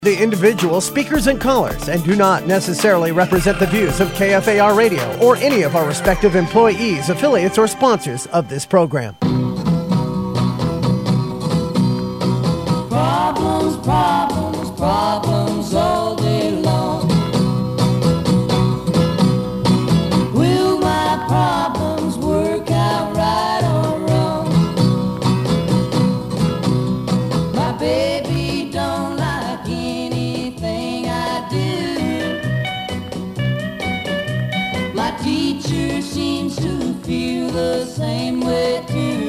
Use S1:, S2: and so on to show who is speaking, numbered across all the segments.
S1: The individual speakers and callers and do not necessarily represent the views of KFAR Radio or any of our respective employees, affiliates, or sponsors of this program.
S2: Problems, problems, problems all day long. Will my problems work out right or wrong? My baby don't like anything I do. My teacher seems to feel the same way too.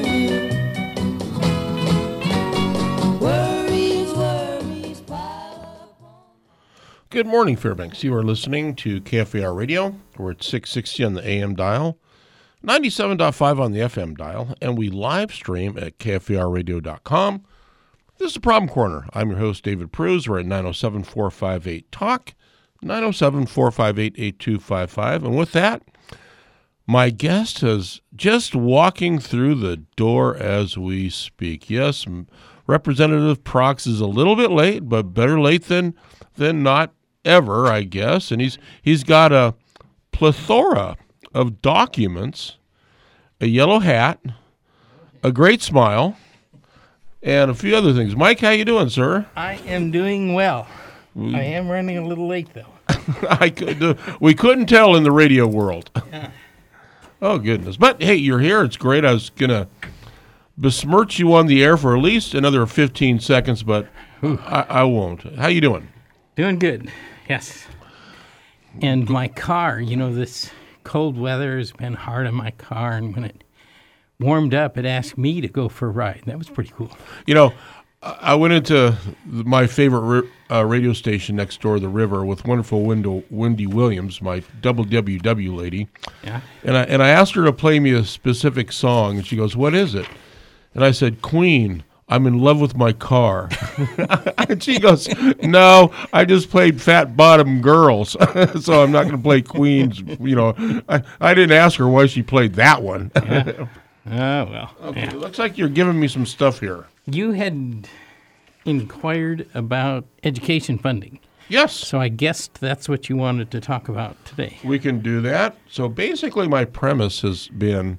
S3: Good morning, Fairbanks. You are listening to KFAR Radio. We're at 660 on the AM dial, 97.5 on the FM dial, and we live stream at KFARradio.com. This is the Problem Corner. I'm your host, David Pruse. We're at 907-458-TALK, 907-458-8255. And with that, my guest is just walking through the door as we speak. Yes, Representative Prox is a little bit late, but better late than not ever, I guess. And he's got a plethora of documents, a yellow hat, a great smile, and a few other things. Mike, how you doing, sir?
S4: I am doing well. I am running a little late, though.
S3: We couldn't tell in the radio world.
S4: Yeah.
S3: Oh, goodness. But, hey, you're here. It's great. I was going to besmirch you on the air for at least another 15 seconds, but I won't. How you doing?
S4: Doing good, yes. And my car, this cold weather has been hard on my car, and when it warmed up, it asked me to go for a ride. That was pretty cool.
S3: I went into my favorite radio station next door, The River, with wonderful Wendy Williams, my double WW lady.
S4: Yeah.
S3: And I asked her to play me a specific song, and she goes, "What is it?" And I said, "Queen, I'm in love with my car." And she goes, "No, I just played Fat Bottom Girls, so I'm not going to play Queen's." I didn't ask her why she played that one.
S4: Yeah. Oh, well.
S3: Okay,
S4: Yeah.
S3: looks like you're giving me some stuff here.
S4: You had inquired about education funding.
S3: Yes.
S4: So I guessed that's what you wanted to talk about today.
S3: We can do that. So basically my premise has been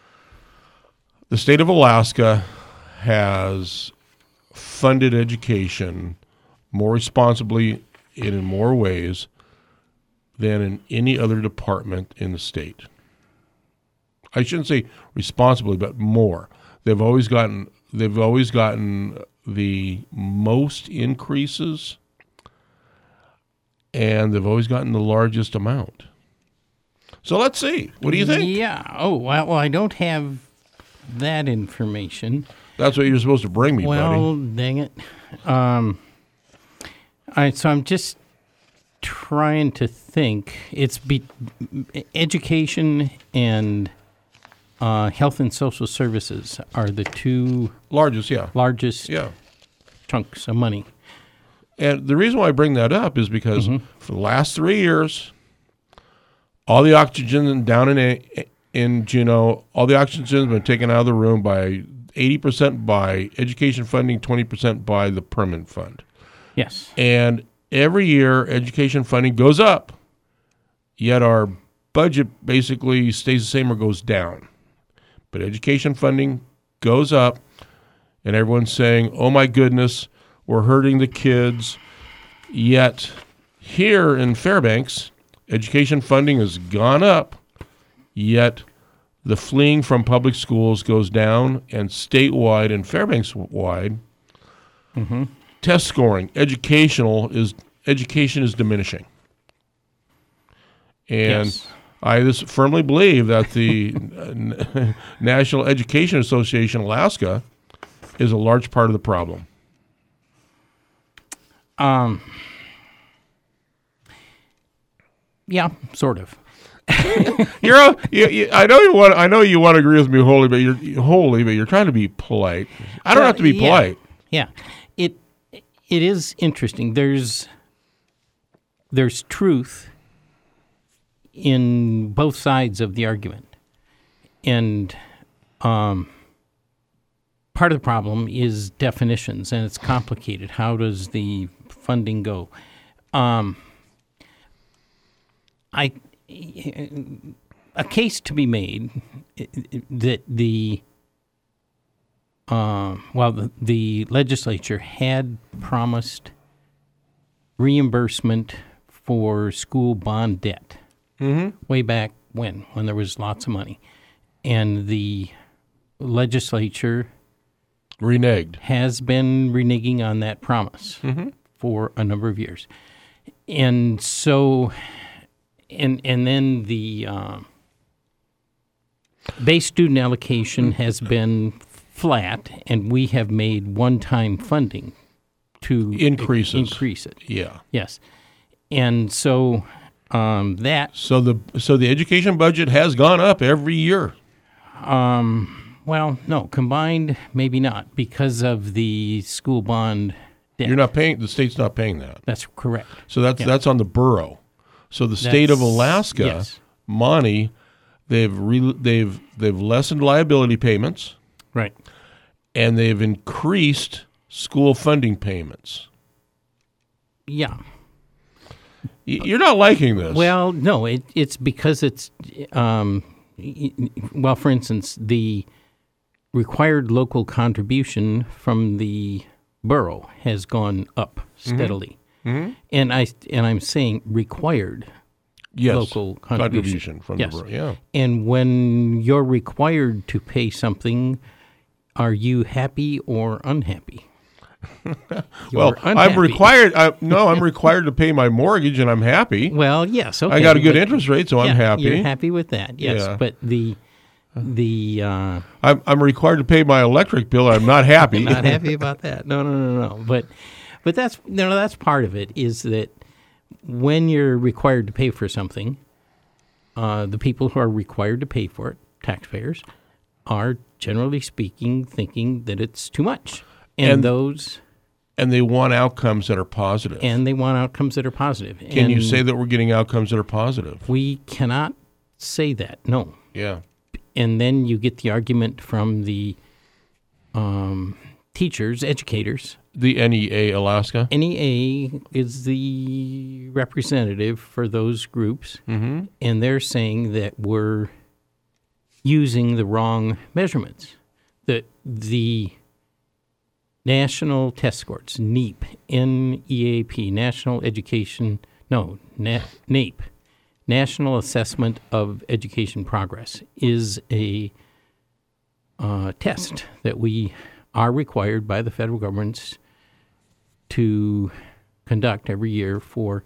S3: the state of Alaska has funded education more responsibly and in more ways than in any other department in the state. I shouldn't say responsibly, but more. They've always gotten the most increases, and they've always gotten the largest amount. So let's see. What do you think?
S4: Yeah. Oh, well, I don't have that information.
S3: That's what you're supposed to bring me,
S4: well,
S3: buddy.
S4: Dang it. All right, so I'm just trying to think. It's education and health and social services are the two
S3: Largest
S4: chunks of money.
S3: And the reason why I bring that up is because for the last 3 years, all the oxygen down in Juneau, all the oxygen has been taken out of the room by 80% by education funding, 20% by the permanent fund.
S4: Yes.
S3: And every year, education funding goes up, yet our budget basically stays the same or goes down. But education funding goes up, and everyone's saying, "Oh my goodness, we're hurting the kids." Yet here in Fairbanks, education funding has gone up, yet the fleeing from public schools goes down, and statewide and Fairbanks-wide, test scoring, education is diminishing. And
S4: yes.
S3: I firmly believe that the National Education Association Alaska is a large part of the problem.
S4: Yeah, sort of.
S3: I know you want to agree with me wholly, but you're trying to be polite. I don't have to be polite.
S4: Yeah, it is interesting. There's truth in both sides of the argument, and part of the problem is definitions, and it's complicated. How does the funding go? A case to be made that the legislature had promised reimbursement for school bond debt way back when there was lots of money, and the legislature has been reneging on that promise for a number of years, and so. And then the base student allocation has been flat, and we have made one-time funding to increase it.
S3: Yeah.
S4: Yes. And so that.
S3: So the education budget has gone up every year.
S4: Well, no, combined maybe not because of the school bond debt.
S3: You're not paying. The state's not paying that.
S4: That's correct.
S3: So that's on the borough. So the state of Alaska,
S4: yes.
S3: Monty, they've lessened liability payments,
S4: right,
S3: and they've increased school funding payments.
S4: Yeah,
S3: you're not liking this.
S4: Well, no, it's because it's for instance, the required local contribution from the borough has gone up steadily. Mm-hmm. And I'm saying required local contribution
S3: from the borough. Yeah.
S4: And when you're required to pay something, are you happy or unhappy?
S3: Well,
S4: unhappy.
S3: I'm required. I'm required to pay my mortgage, and I'm happy.
S4: Well, yes, okay.
S3: I got a good interest rate, so I'm happy.
S4: You're happy with that, yes.
S3: Yeah.
S4: But
S3: I'm required to pay my electric bill. I'm not happy.
S4: Not happy about that. No. But that's part of it, is that when you're required to pay for something, the people who are required to pay for it, taxpayers, are generally speaking thinking that it's too much, and
S3: they want outcomes that are positive.
S4: Can
S3: you say that we're getting outcomes that are positive?
S4: We cannot say that. No.
S3: Yeah.
S4: And then you get the argument from the teachers, educators.
S3: The NEA Alaska?
S4: NEA is the representative for those groups, and they're saying that we're using the wrong measurements. That the national test scores, NEAP, NEAP, NAEP, National Assessment of Education Progress, is a test that we are required by the federal government to conduct every year for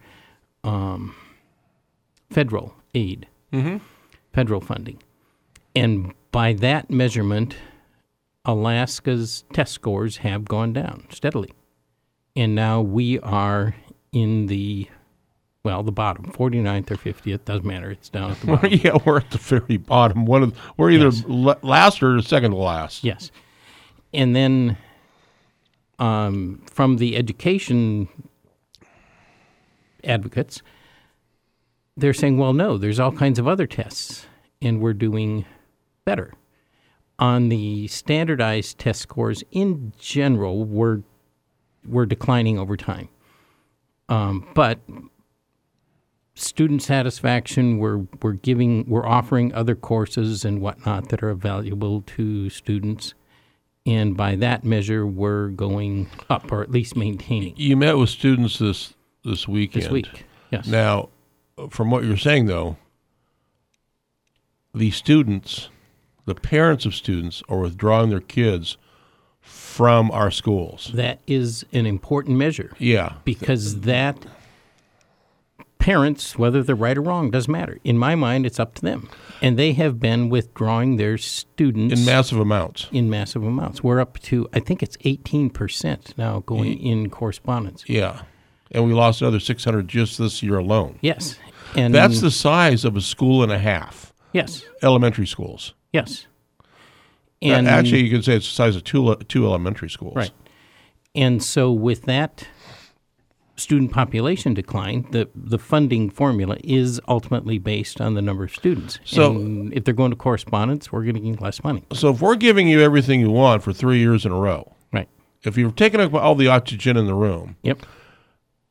S4: federal aid, federal funding. And by that measurement, Alaska's test scores have gone down steadily. And now we are in the bottom, 49th or 50th, doesn't matter. It's down at the bottom.
S3: Yeah, we're at the very bottom. We're either last or second to last.
S4: Yes. And then from the education advocates, they're saying, well, no, there's all kinds of other tests, and we're doing better. On the standardized test scores, in general, we're declining over time. But student satisfaction, we're offering other courses and whatnot that are valuable to students. And by that measure, we're going up, or at least maintaining.
S3: You met with students this weekend.
S4: This week, yes.
S3: Now, from what you're saying, though, the parents of students are withdrawing their kids from our schools.
S4: That is an important measure.
S3: Yeah.
S4: Because that parents, whether they're right or wrong, doesn't matter. In my mind, it's up to them. And they have been withdrawing their students.
S3: In massive amounts.
S4: We're up to, I think it's 18% now going in correspondence.
S3: Yeah. And we lost another 600 just this year alone.
S4: Yes. And
S3: that's the size of a school and a half.
S4: Yes.
S3: Elementary schools.
S4: Yes. And
S3: actually, you could say it's the size of two elementary schools.
S4: Right. And so with that student population decline, the funding formula is ultimately based on the number of students.
S3: So
S4: and if they're going to correspondence, we're getting less money.
S3: So if we're giving you everything you want for 3 years in a row,
S4: right?
S3: If you're taking up all the oxygen in the room,
S4: yep,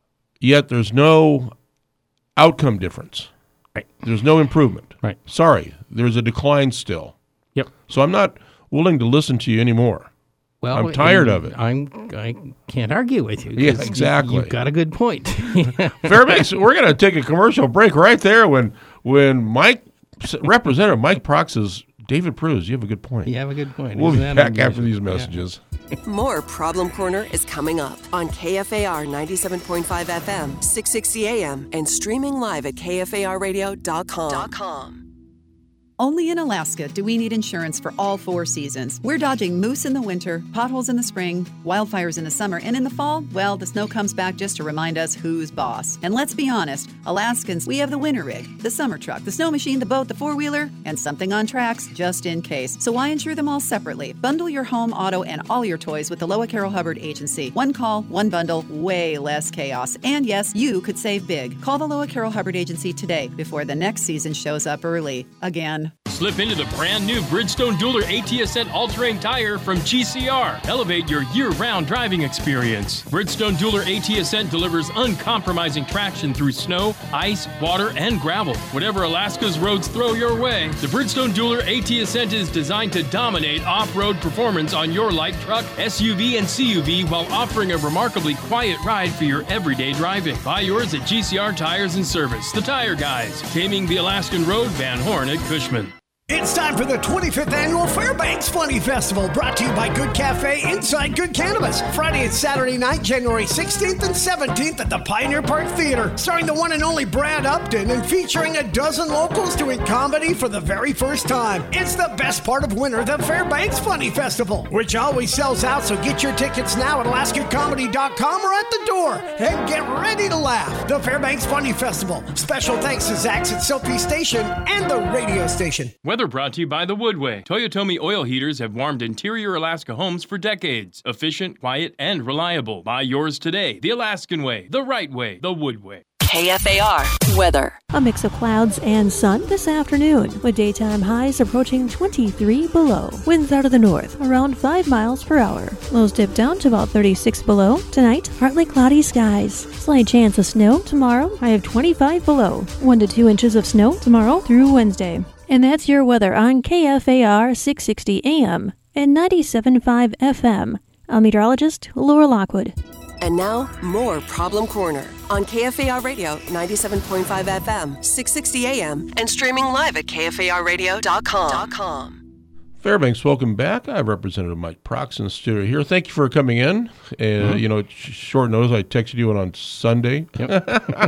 S3: yet there's no outcome difference.
S4: Right.
S3: There's no improvement.
S4: Right.
S3: Sorry, there's a decline still.
S4: Yep.
S3: So I'm not willing to listen to you anymore.
S4: Well,
S3: I'm tired of it.
S4: I can't argue with you. 'cause
S3: Yeah, exactly.
S4: You've got a good point.
S3: Fairbanks, we're going to take a commercial break right there when Representative Mike Prox says, David Pruz, you have a good point.
S4: You have a good point.
S3: We'll be
S4: Isn't that
S3: back after
S4: unusual?
S3: these messages.
S5: More Problem Corner is coming up on KFAR 97.5 FM, 660 AM, and streaming live at KFARradio.com.
S6: Only in Alaska do we need insurance for all 4 seasons. We're dodging moose in the winter, potholes in the spring, wildfires in the summer, and in the fall, well, the snow comes back just to remind us who's boss. And let's be honest, Alaskans, we have the winter rig, the summer truck, the snow machine, the boat, the four-wheeler, and something on tracks just in case. So why insure them all separately? Bundle your home, auto, and all your toys with the Loa Carroll Hubbard Agency. One call, one bundle, way less chaos. And yes, you could save big. Call the Loa Carroll Hubbard Agency today before the next season shows up early. Again.
S7: Slip into the brand new Bridgestone Dueler AT Ascent all-terrain tire from GCR. Elevate your year-round driving experience. Bridgestone Dueler AT Ascent delivers uncompromising traction through snow, ice, water, and gravel. Whatever Alaska's roads throw your way, the Bridgestone Dueler AT Ascent is designed to dominate off-road performance on your light truck, SUV, and CUV while offering a remarkably quiet ride for your everyday driving. Buy yours at GCR Tires and Service, the Tire Guys, taming the Alaskan road, Van Horn at Cushman.
S1: It's time for the 25th Annual Fairbanks Funny Festival, brought to you by Good Cafe inside Good Cannabis. Friday and Saturday night, January 16th and 17th at the Pioneer Park Theater, starring the one and only Brad Upton and featuring a dozen locals doing comedy for the very first time. It's the best part of winter, the Fairbanks Funny Festival, which always sells out, so get your tickets now at alaskacomedy.com or at the door, and get ready to laugh. The Fairbanks Funny Festival. Special thanks to Zach's at Sophie Station and the radio station.
S7: Weather brought to you by The Woodway. Toyotomi oil heaters have warmed interior Alaska homes for decades. Efficient, quiet, and reliable. Buy yours today. The Alaskan way, the right way, The Woodway.
S5: KFAR weather.
S8: A mix of clouds and sun this afternoon, with daytime highs approaching 23 below. Winds out of the north, around 5 miles per hour. Lows dip down to about 36 below. Tonight, partly cloudy skies. Slight chance of snow tomorrow, high of 25 below. 1 to 2 inches of snow tomorrow through Wednesday. And that's your weather on KFAR 660 AM and 97.5 FM. I'm meteorologist Laura Lockwood.
S5: And now, more Problem Corner on KFAR Radio 97.5 FM, 660 AM, and streaming live at KFARradio.com.
S3: Fairbanks, welcome back. I have Representative Mike Prox in the studio here. Thank you for coming in. You know, short notice, I texted you on Sunday.
S4: Yep.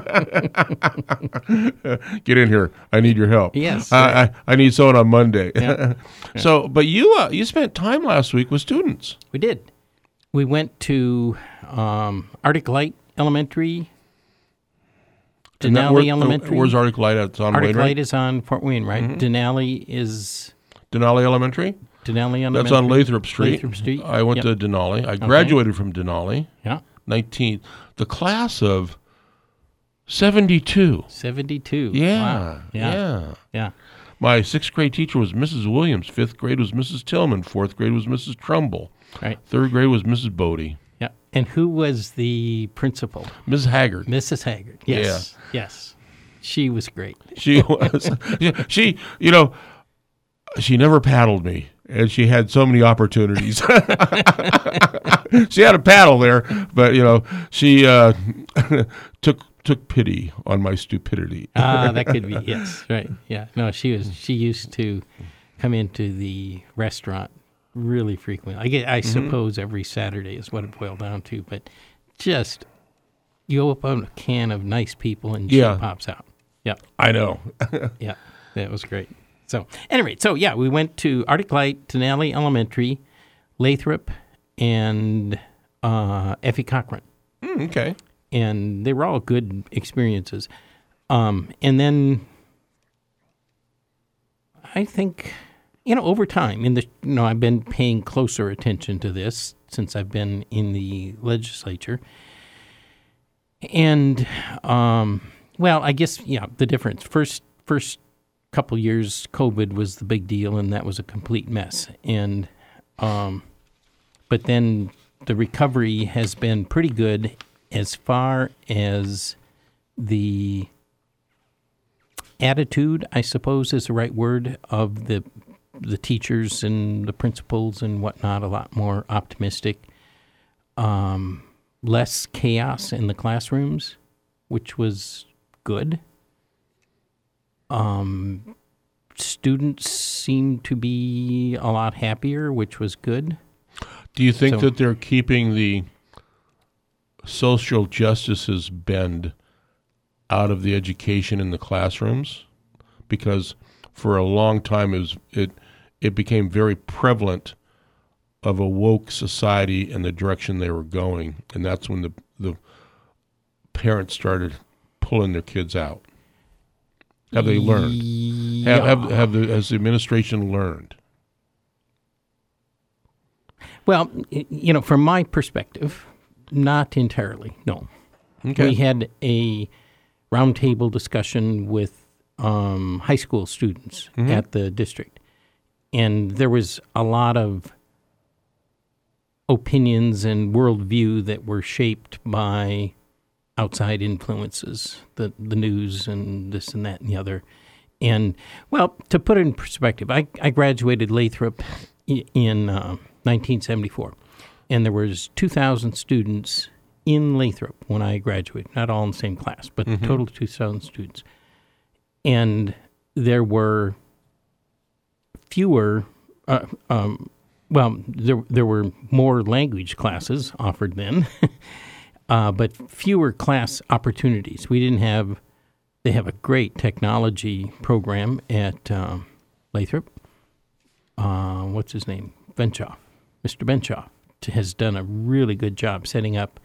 S3: Get in here. I need your help.
S4: Yes.
S3: I need someone on Monday.
S4: Yeah.
S3: So, but you spent time last week with students.
S4: We did. We went to Arctic Light Elementary, Denali Elementary.
S3: Where's Arctic Light at? It's on
S4: Arctic
S3: Wainwright?
S4: Light is on Fort Wainwright. Denali is
S3: Denali Elementary?
S4: Denali Elementary.
S3: That's on Lathrop Street.
S4: Lathrop Street.
S3: I went to Denali. I graduated from Denali.
S4: Yeah.
S3: 19th. The class of 72.
S4: 72.
S3: Yeah.
S4: Wow. Yeah.
S3: My 6th grade teacher was Mrs. Williams. 5th grade was Mrs. Tillman. 4th grade was Mrs. Trumbull.
S4: Right.
S3: 3rd grade was Mrs. Bodie.
S4: Yeah. And who was the principal?
S3: Mrs. Haggard.
S4: Mrs. Haggard. Yes. Yeah. Yes. She was great.
S3: She was. She, you know, she never paddled me, and she had so many opportunities. She had a paddle there, but, you know, she took pity on my stupidity.
S4: That could be, yes. Right. Yeah. No, she used to come into the restaurant really frequently. I suppose every Saturday is what it boiled down to, but just you open a can of nice people and she pops out. Yeah.
S3: I know.
S4: Yeah. That was great. So, anyway, we went to Arctic Light, Denali Elementary, Lathrop, and Effie Cochran.
S3: Okay.
S4: And they were all good experiences. And then I think, over time, I've been paying closer attention to this since I've been in the legislature. And, I guess, the difference. First couple years, COVID was the big deal, and that was a complete mess. And, but then the recovery has been pretty good, as far as the attitude, I suppose is the right word, of the teachers and the principals and whatnot, a lot more optimistic. Less chaos in the classrooms, which was good. Students seemed to be a lot happier, which was good.
S3: Do you think that they're keeping the social justices bend out of the education in the classrooms? Because for a long time it became very prevalent of a woke society and the direction they were going, and that's when the parents started pulling their kids out. Have they learned? Has the administration learned?
S4: Well, from my perspective, not entirely, no.
S3: Okay.
S4: We had a roundtable discussion with high school students at the district, and there was a lot of opinions and worldview that were shaped by outside influences, the news and this and that and the other. And, well, to put it in perspective, I graduated Lathrop in 1974, and there was 2,000 students in Lathrop when I graduated, not all in the same class, but total 2,000 students. And there were fewer, there were more language classes offered then, but fewer class opportunities. They have a great technology program at Lathrop. What's his name? Benshoff. Mr. Benshoff has done a really good job setting up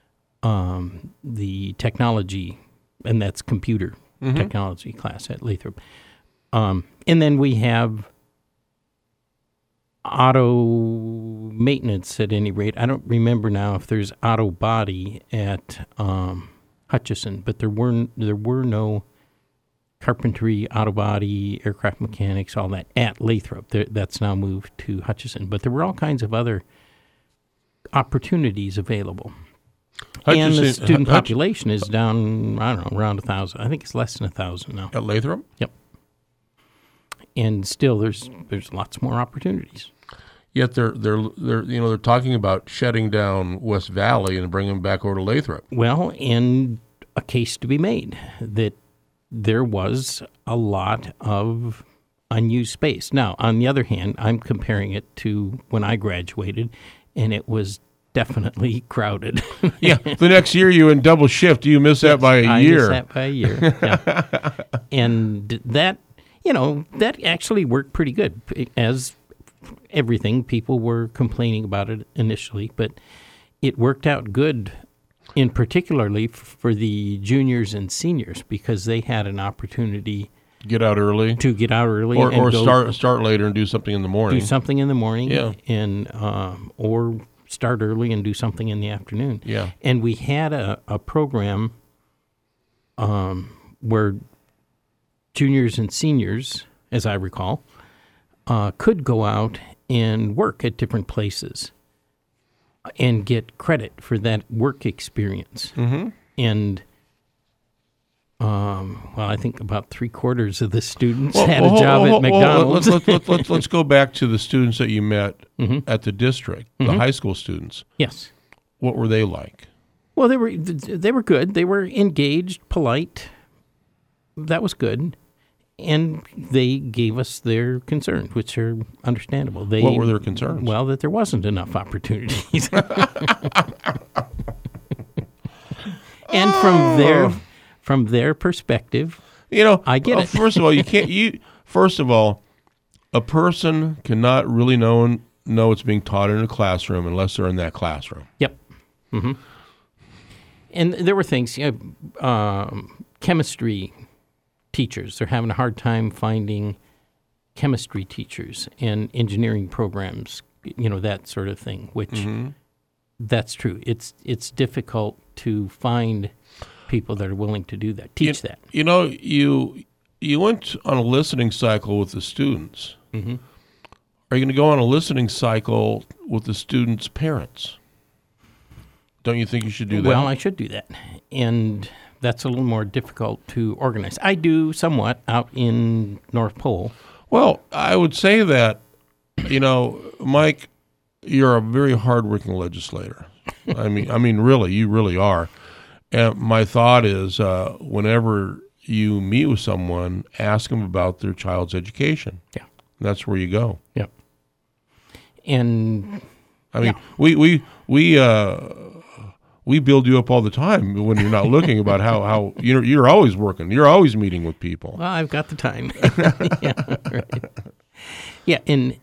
S4: the technology, and that's computer technology class at Lathrop. And then we have auto maintenance at any rate. I don't remember now if there's auto body at Hutchison, but there were no carpentry, auto body, aircraft mechanics, all that at Lathrop. That's now moved to Hutchison. But there were all kinds of other opportunities available. And the student population is down, I don't know, around 1,000. I think it's less than 1,000 now.
S3: At Lathrop?
S4: Yep. And still, there's lots more opportunities.
S3: Yet they're talking about shutting down West Valley and bringing them back over to Lathrop.
S4: Well, and a case to be made that there was a lot of unused space. Now, on the other hand, I'm comparing it to when I graduated, and it was definitely crowded.
S3: Yeah, the next year you in double shift. You miss that by a year.
S4: I missed that by a year. Yeah. And that, that actually worked pretty good. As everything, people were complaining about it initially, but it worked out good, in particularly for the juniors and seniors, because they had an opportunity
S3: to get out early,
S4: or
S3: start later and do something in the morning.
S4: Yeah, and or start early and do something in the afternoon.
S3: Yeah,
S4: and we had a program where juniors and seniors, as I recall, could go out and work at different places and get credit for that work experience. Mm-hmm. And, I think about 3/4 of the students had a job at McDonald's.
S3: Let's go back to the students that you met at the district, the high school students.
S4: Yes.
S3: What were they like?
S4: Well, they were good. They were engaged, polite. That was good. And they gave us their concerns, which are understandable.
S3: What were their concerns?
S4: Well, that there wasn't enough opportunities. And from their perspective, I get it.
S3: First of all, First of all, a person cannot really know what's being taught in a classroom unless they're in that classroom.
S4: Yep. Mm-hmm. And there were things, chemistry teachers. They're having a hard time finding chemistry teachers and engineering programs, that sort of thing, which that's true. It's difficult to find people that are willing to do that, teach that.
S3: You went on a listening cycle with the students. Mm-hmm. Are you going to go on a listening cycle with the students' parents? Don't you think you should do that?
S4: Well, I should do that. And that's a little more difficult to organize. I do somewhat out in North Pole.
S3: Well, I would say that, Mike, you're a very hardworking legislator. I mean, really, you really are. And my thought is, whenever you meet with someone, ask them about their child's education.
S4: Yeah.
S3: And that's where you go.
S4: Yep. And
S3: I mean, we build you up all the time when you're not looking about how you're always working. You're always meeting with people.
S4: Well, I've got the time. Yeah, right. Yeah, and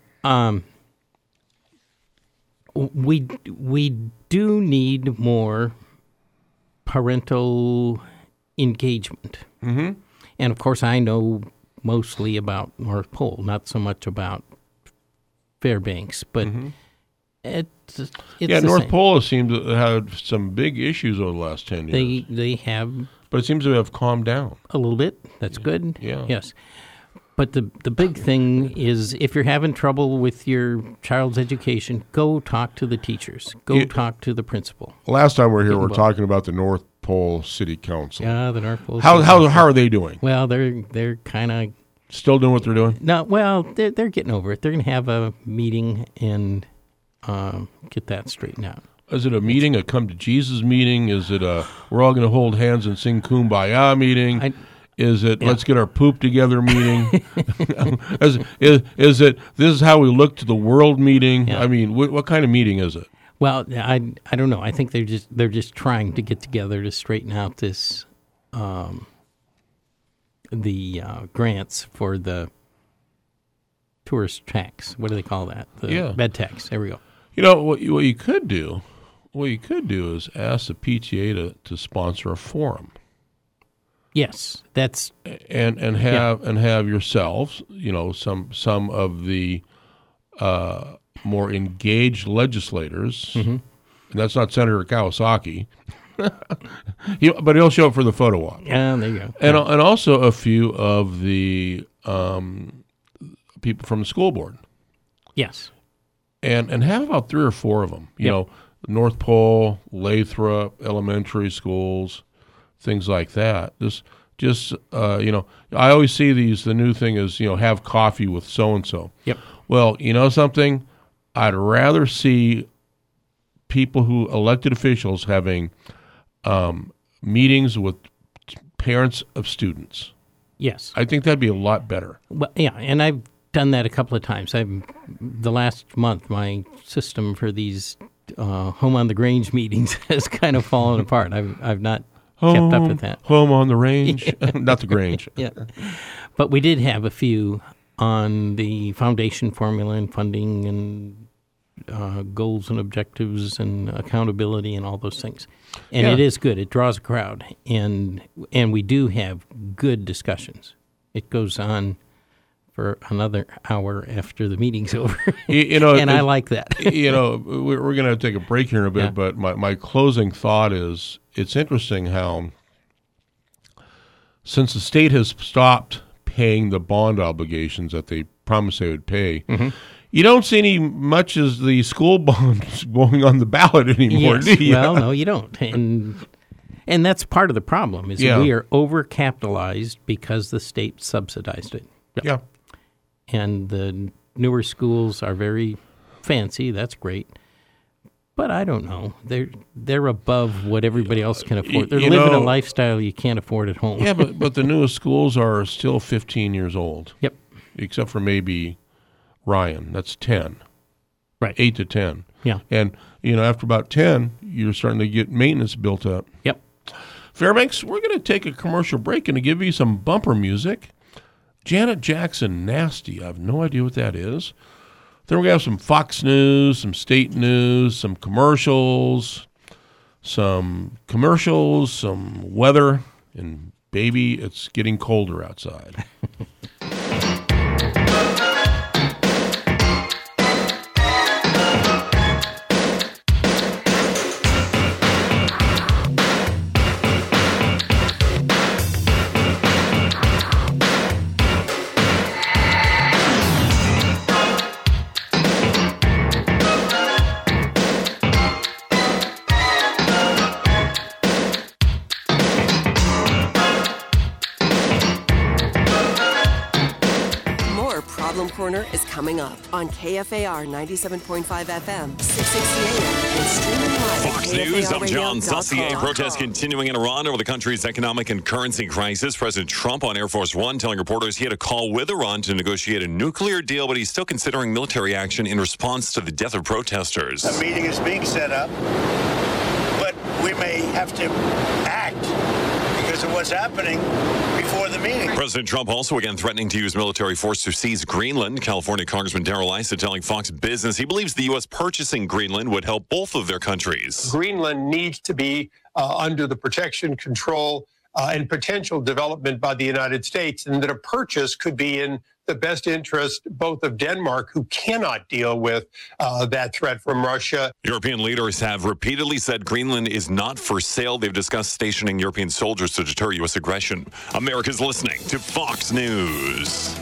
S4: we do need more parental engagement.
S3: Mm-hmm.
S4: And of course, I know mostly about North Pole, not so much about Fairbanks, but it's the
S3: North
S4: same.
S3: Pole seems to have some big issues over the last 10 years.
S4: They have
S3: But it seems to have calmed down.
S4: a little bit. That's good.
S3: Yeah.
S4: Yes. But the big thing is, if you're having trouble with your child's education, go talk to the teachers. Go talk to the principal.
S3: Last time we were here, we were
S4: Well-
S3: talking about the North Pole City Council.
S4: Yeah, the North Pole.
S3: How are they doing?
S4: Well, they're kind of
S3: Still doing what they're doing?
S4: no. Well, they're getting over it. They're going to have a meeting and get that straightened out.
S3: Is it a meeting, a come to Jesus meeting? Is it a we're all going to hold hands and sing Kumbaya meeting? Is it let's get our poop together meeting? is it this is how we look to the world meeting?
S4: Yeah.
S3: I mean, what kind of meeting is it?
S4: Well, I don't know. I think they're just trying to get together to straighten out this the grants for the tourist tax. What do they call that? The bed tax. There we go.
S3: You know what you could do? What you could do is ask the PTA to sponsor a forum.
S4: Yes, that's
S3: and have yourselves, some of the more engaged legislators.
S4: Mm-hmm.
S3: And that's not Senator Kawasaki, but he'll show up for the photo op.
S4: yeah. There you go.
S3: And also a few of the people from the school board,
S4: Yes.
S3: and have about 3 or 4 of them.
S4: Yep.
S3: North Pole, Lathrop elementary schools, things like that. Just I always see these. The new thing is have coffee with so and so.
S4: Yep.
S3: Well, something, I'd rather see people elected officials having meetings with parents of students.
S4: Yes.
S3: I think that'd be a lot better.
S4: Well, yeah, and I've done that a couple of times. The last month, my system for these home on the Grange meetings has kind of fallen apart. I've not kept up with that.
S3: Home on the range, not the Grange.
S4: Yeah, but we did have a few on the foundation formula and funding and goals and objectives and accountability and all those things. And
S3: Yeah.
S4: it is good. It draws a crowd, and we do have good discussions. It goes on for another hour after the meeting's over, and I like that.
S3: We're going to take a break here in a bit,
S4: Yeah.
S3: but my closing thought is it's interesting how since the state has stopped paying the bond obligations that they promised they would pay, you don't see any much as the school bonds going on the ballot anymore,
S4: Yes.
S3: do you?
S4: Well, no, you don't. And that's part of the problem is
S3: Yeah.
S4: we are overcapitalized because the state subsidized it.
S3: Yeah.
S4: And the newer schools are very fancy. That's great. But I don't know. They're above what everybody else can afford. They're living a lifestyle you can't afford at home.
S3: Yeah, but the newest schools are still 15 years old.
S4: Yep.
S3: Except for maybe Ryan. That's 10.
S4: Right.
S3: 8 to 10.
S4: Yeah.
S3: And, after about 10, you're starting to get maintenance built up.
S4: Yep.
S3: Fairbanks, we're going to take a commercial break and to give you some bumper music. Janet Jackson, Nasty. I have no idea what that is. Then we're going to have some Fox News, some state news, some commercials, some weather, and baby, it's getting colder outside.
S5: Corner is coming up on KFAR 97.5 FM, 660 AM, and streaming live at
S9: Fox News, I'm John
S5: KFARradio.com.
S9: Saucier. Protests continuing in Iran over the country's economic and currency crisis. President Trump on Air Force One telling reporters he had a call with Iran to negotiate a nuclear deal, but he's still considering military action in response to the death of protesters.
S10: A meeting is being set up, but we may have to act because of what's happening before the meeting.
S9: President Trump also again threatening to use military force to seize Greenland. California Congressman Darrell Issa telling Fox Business he believes the U.S. purchasing Greenland would help both of their countries.
S11: Greenland needs to be under the protection, control, and potential development by the United States, and that a purchase could be in the best interest both of Denmark, who cannot deal with that threat from Russia.
S9: European leaders have repeatedly said Greenland is not for sale. They've discussed stationing European soldiers to deter U.S. aggression. America's listening to Fox News.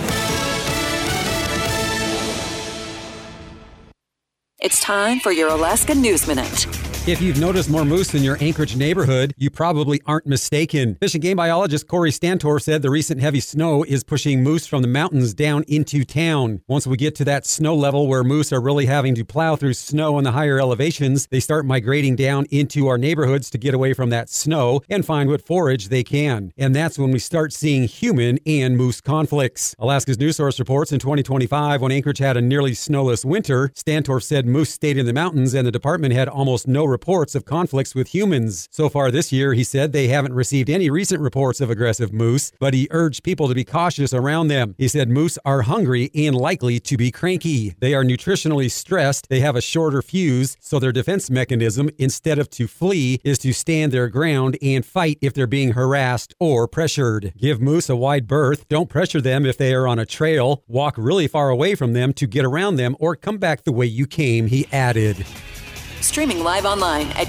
S5: It's time for your Alaska News Minute.
S12: If you've noticed more moose in your Anchorage neighborhood, you probably aren't mistaken. Fish and game biologist Corey Stantor said the recent heavy snow is pushing moose from the mountains down into town. Once we get to that snow level where moose are really having to plow through snow on the higher elevations, they start migrating down into our neighborhoods to get away from that snow and find what forage they can. And that's when we start seeing human and moose conflicts. Alaska's News Source reports in 2025, when Anchorage had a nearly snowless winter, Stantor said moose stayed in the mountains and the department had almost no reports of conflicts with humans. So far this year, he said they haven't received any recent reports of aggressive moose, but he urged people to be cautious around them. He said moose are hungry and likely to be cranky. They are nutritionally stressed, they have a shorter fuse, so their defense mechanism, instead of to flee, is to stand their ground and fight if they're being harassed or pressured. Give moose a wide berth, don't pressure them if they are on a trail, walk really far away from them to get around them, or come back the way you came, he added.
S5: Streaming live online at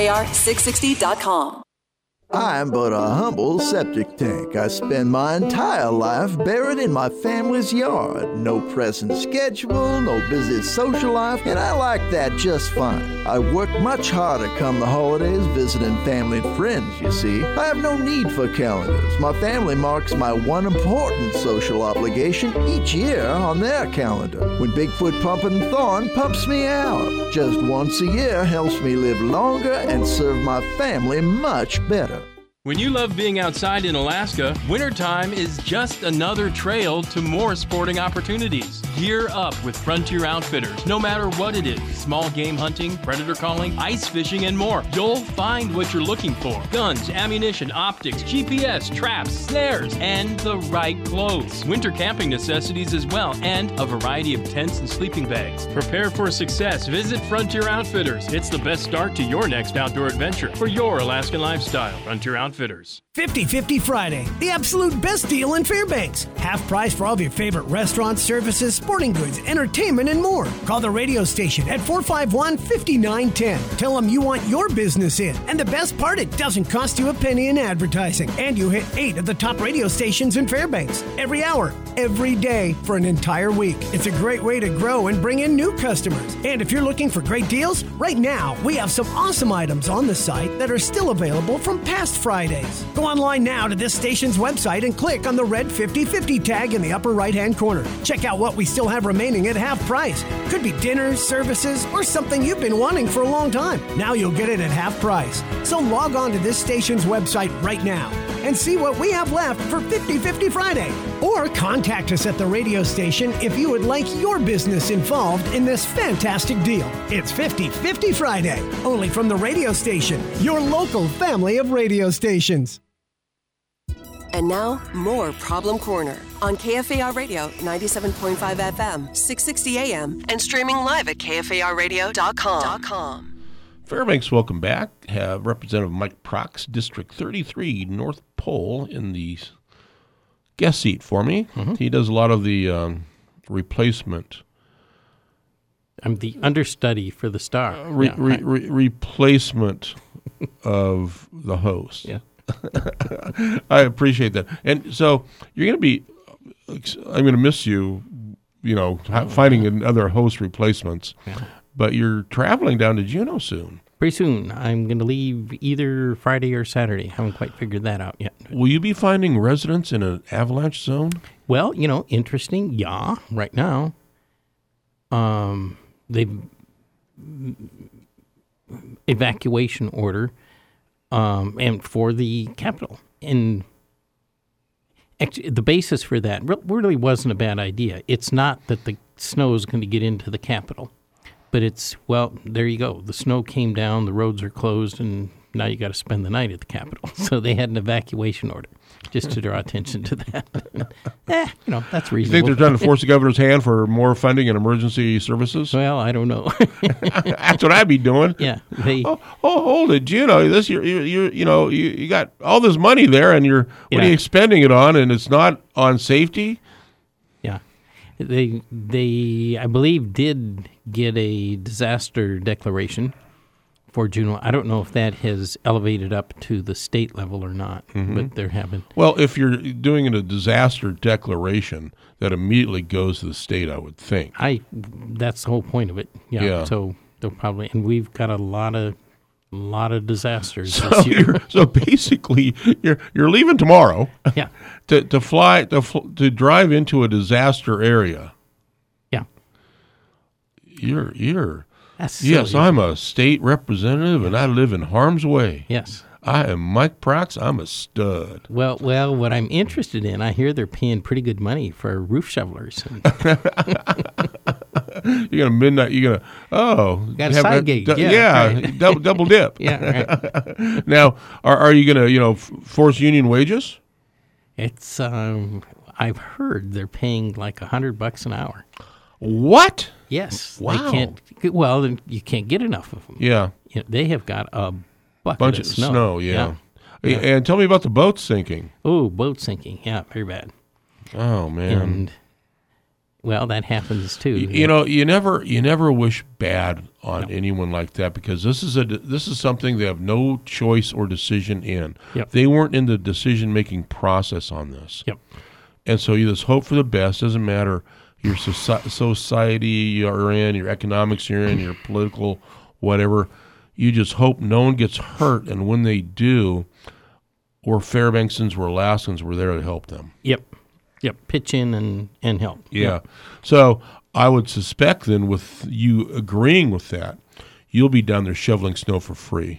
S5: KFAR660.com.
S13: I'm but a humble septic tank. I spend my entire life buried in my family's yard. No pressing schedule, no busy social life, and I like that just fine. I work much harder come the holidays, visiting family and friends, you see. I have no need for calendars. My family marks my one important social obligation each year on their calendar. When Bigfoot Pumpin' Thorn pumps me out. Just once a year helps me live longer and serve my family much better.
S7: When you love being outside in Alaska, wintertime is just another trail to more sporting opportunities. Gear up with Frontier Outfitters. No matter what it is, small game hunting, predator calling, ice fishing, and more, you'll find what you're looking for. Guns, ammunition, optics, GPS, traps, snares, and the right clothes. Winter camping necessities as well, and a variety of tents and sleeping bags. Prepare for success. Visit Frontier Outfitters. It's the best start to your next outdoor adventure for your Alaskan lifestyle. Frontier Outfitters.
S1: 50-50 Friday, the absolute best deal in Fairbanks. Half price for all of your favorite restaurants, services, sporting goods, entertainment, and more. Call the radio station at 451-5910. Tell them you want your business in. And the best part, it doesn't cost you a penny in advertising. And you hit 8 of the top radio stations in Fairbanks. Every hour, every day, for an entire week. It's a great way to grow and bring in new customers. And if you're looking for great deals, right now, we have some awesome items on the site that are still available from past Fridays. Go online now to this station's website and click on the red 50/50 tag in the upper right-hand corner. Check out what we still have remaining at half price. Could be dinners, services, or something you've been wanting for a long time. Now you'll get it at half price. So log on to this station's website right now and see what we have left for 50-50 Friday. Or contact us at the radio station if you would like your business involved in this fantastic deal. It's 50-50 Friday, only from the radio station, your local family of radio stations.
S5: And now, more Problem Corner on KFAR Radio 97.5 FM, 660 AM, and streaming live at KFARradio.com.
S3: Fairbanks, welcome back. Have Representative Mike Prox, District 33, North Pole, in the guest seat for me. Mm-hmm. He does a lot of the replacement.
S4: I'm the understudy for the star.
S3: Replacement of the host.
S4: Yeah.
S3: I appreciate that. And so you're going to be, I'm going to miss you, finding other host replacements. Yeah. But you're traveling down to Juneau soon.
S4: Pretty soon. I'm going to leave either Friday or Saturday. Haven't quite figured that out yet.
S3: Will you be finding residents in an avalanche zone?
S4: Well, interesting. Yeah, right now. They've evacuation order and for the Capitol. And actually, the basis for that really wasn't a bad idea. It's not that the snow is going to get into the Capitol, but it's, there you go. The snow came down, the roads are closed, and now you got to spend the night at the Capitol. So they had an evacuation order just to draw attention to that. That's reasonable.
S3: You think they're trying to force the governor's hand for more funding and emergency services?
S4: Well, I don't know.
S3: That's what I'd be doing.
S4: Yeah.
S3: Hold it, this you got all this money there, and what are you spending it on? And it's not on safety.
S4: Yeah, they I believe did get a disaster declaration for Juneau. I don't know if that has elevated up to the state level or not, but there haven't.
S3: Well, if you're doing a disaster declaration, that immediately goes to the state, I would think.
S4: That's the whole point of it. Yeah. So they'll probably, and we've got a lot of disasters this year.
S3: So basically, you're leaving tomorrow.
S4: Yeah.
S3: To drive into a disaster area.
S4: Yeah.
S3: You're.
S4: That's
S3: yes,
S4: silly.
S3: I'm a state representative, and I live in harm's way.
S4: Yes.
S3: I am Mike Prax. I'm a stud.
S4: Well, what I'm interested in, I hear they're paying pretty good money for roof shovelers.
S3: You're gonna midnight. You're gonna
S4: got a side gig.
S3: Right. double dip.
S4: Yeah. Right.
S3: Now, are you gonna force union wages?
S4: It's I've heard they're paying like $100 an hour.
S3: What?
S4: Yes.
S3: Wow.
S4: You can't get enough of them.
S3: Yeah.
S4: They have got a
S3: bunch of snow. Yeah. And tell me about the boat sinking.
S4: Oh, boat sinking. Yeah, very bad.
S3: Oh man.
S4: And that happens too.
S3: You never wish bad on anyone like that, because this is something they have no choice or decision in.
S4: Yep.
S3: They weren't in the decision making process on this.
S4: Yep.
S3: And so you just hope for the best. Doesn't matter your society you're in, your economics you're in, your political whatever. You just hope no one gets hurt, and when they do, or Fairbanksans or Alaskans, we're there to help them.
S4: Yep. Pitch in and help.
S3: Yeah.
S4: Yep.
S3: So I would suspect then, with you agreeing with that, you'll be down there shoveling snow for free.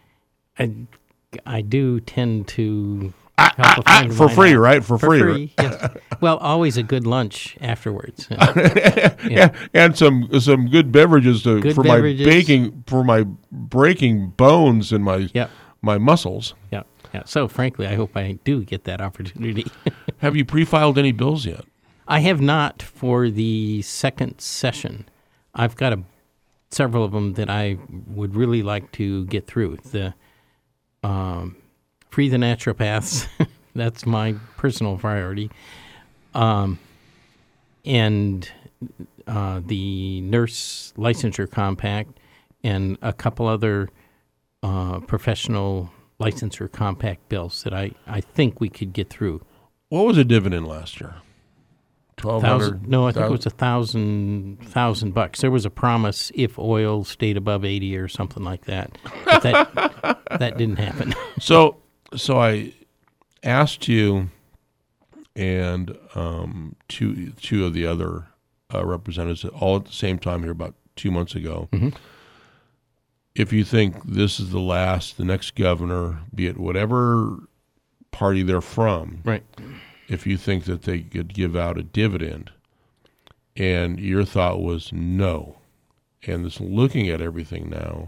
S4: I do tend to help a friend of
S3: for
S4: mine
S3: free,
S4: out.
S3: right? For free.
S4: Right? Yes. Well, always a good lunch afterwards.
S3: And some good beverages for my breaking bones and my muscles.
S4: Yeah. So frankly, I hope I do get that opportunity.
S3: Have you pre-filed any bills yet?
S4: I have not for the second session. I've got several of them that I would really like to get through. The free the naturopaths, that's my personal priority, and the nurse licensure compact, and a couple other professional licensure compact bills that I think we could get through.
S3: What was the dividend last year? $1,200?
S4: No, I think it was $1,000. There was a promise if oil stayed above 80 or something like that. But that didn't happen.
S3: So I asked you and two of the other representatives all at the same time here about 2 months ago.
S4: Mm-hmm.
S3: If you think this is the next governor, be it whatever party they're from,
S4: right?
S3: If you think that they could give out a dividend, and your thought was no, and just looking at everything now,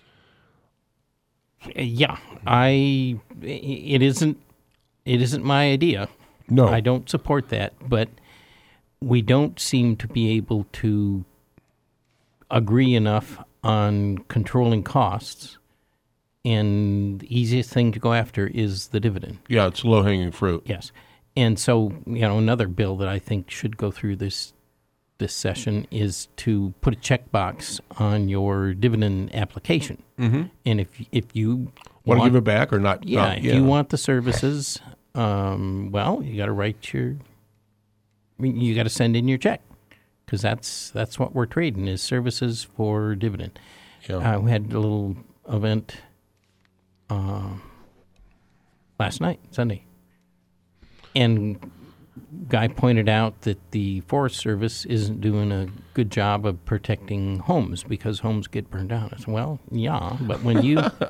S4: yeah, it isn't my idea.
S3: No,
S4: I don't support that, but we don't seem to be able to agree enough on controlling costs, and the easiest thing to go after is the dividend.
S3: Yeah, it's low-hanging fruit.
S4: Yes. And so, another bill that I think should go through this session is to put a checkbox on your dividend application.
S3: Mm-hmm.
S4: And if you
S3: want to give it back or not,
S4: if you want the services, you got to write you got to send in your check, because that's what we're trading is services for dividend.
S3: Yeah.
S4: We had a little event last night, Sunday. And guy pointed out that the Forest Service isn't doing a good job of protecting homes because homes get burned down. I said, well, yeah, but when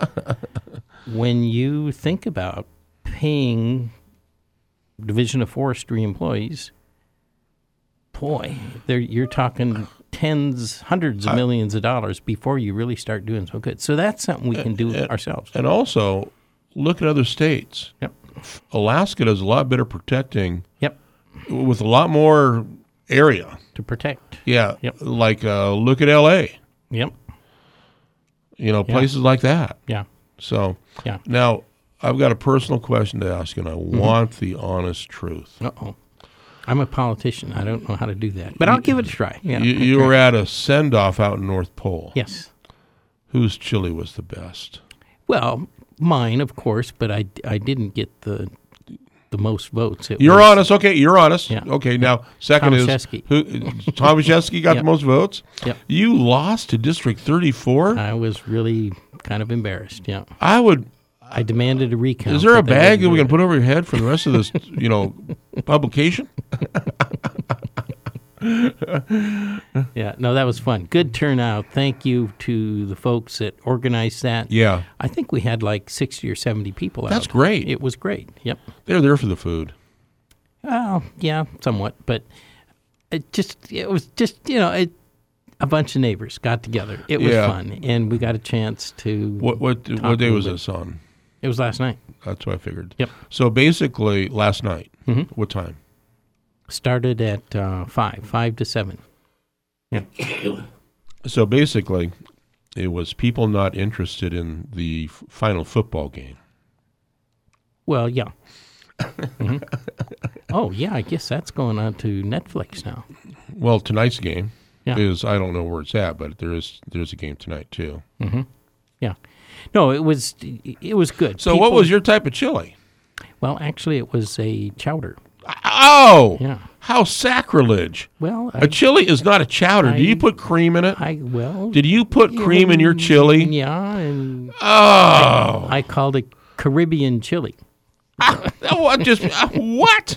S4: you think about paying Division of Forestry employees, boy, you're talking hundreds of millions of dollars before you really start doing so good. So that's something we can do ourselves.
S3: And also, look at other states.
S4: Yep.
S3: Alaska does a lot better protecting.
S4: Yep.
S3: With a lot more area
S4: to protect.
S3: Yeah.
S4: Yep.
S3: Like look at L.A.
S4: Yep.
S3: Places like that.
S4: Yeah.
S3: So
S4: yeah.
S3: Now I've got a personal question to ask you, and I want the honest truth.
S4: Uh-oh. I'm a politician. I don't know how to do that, but I'll give it a try. Yeah.
S3: You were at a send-off out in North Pole.
S4: Yes.
S3: Whose chili was the best?
S4: Well, mine, of course, but I didn't get the most votes.
S3: You're honest. Okay, you're honest.
S4: Yeah.
S3: Okay, now second
S4: Tomaszewski.
S3: is Tomaszewski got the most votes?
S4: Yep.
S3: You lost to District 34?
S4: I was really kind of embarrassed, yeah.
S3: I
S4: demanded a recount.
S3: Is there a bag that we can put over your head for the rest of this, publication?
S4: Yeah, no, that was fun. Good turnout. Thank you to the folks that organized that.
S3: Yeah.
S4: I think we had like 60 or 70 people out.
S3: That's great.
S4: It was great. Yep.
S3: They're there for the food.
S4: Oh, yeah, somewhat. But it was just a bunch of neighbors got together. It was fun. And we got a chance to
S3: What day was this on?
S4: It was last night.
S3: That's what I figured.
S4: Yep.
S3: So basically last night. Mm-hmm. What time?
S4: Started at 5 to 7. Yeah.
S3: So basically, it was people not interested in the final football game.
S4: Well, yeah. Mm-hmm. Oh, yeah, I guess that's going on to Netflix now.
S3: Well, tonight's game is, I don't know where it's at, but there's a game tonight too.
S4: Mm-hmm. Yeah. No, it was good.
S3: So what was your type of chili?
S4: Well, actually, it was a chowder.
S3: Oh,
S4: yeah.
S3: How sacrilege!
S4: Well,
S3: a chili is not a chowder. Do you put cream in it? Did you put cream in your chili?
S4: Yeah, and
S3: I
S4: called it Caribbean chili.
S3: What?